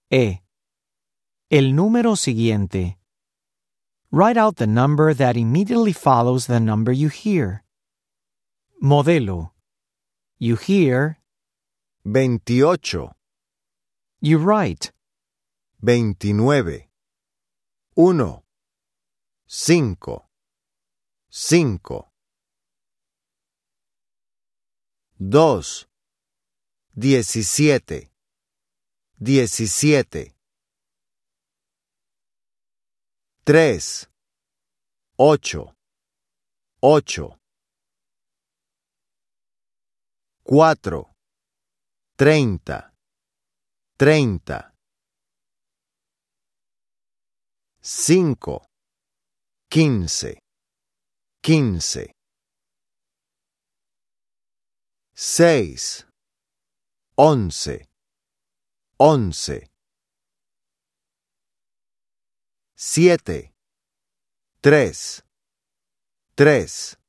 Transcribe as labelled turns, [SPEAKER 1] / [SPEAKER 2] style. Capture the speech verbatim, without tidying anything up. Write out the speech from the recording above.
[SPEAKER 1] E. El número siguiente. Write out the number that immediately follows the number you hear. Modelo. You hear.
[SPEAKER 2] veintiocho,
[SPEAKER 1] You write.
[SPEAKER 2] veintinueve, uno, cinco, cinco, dos, diecisiete, diecisiete, tres, ocho, ocho, cuatro, treinta, treinta, cinco, quince, quince, seis, once, once, siete, tres, tres,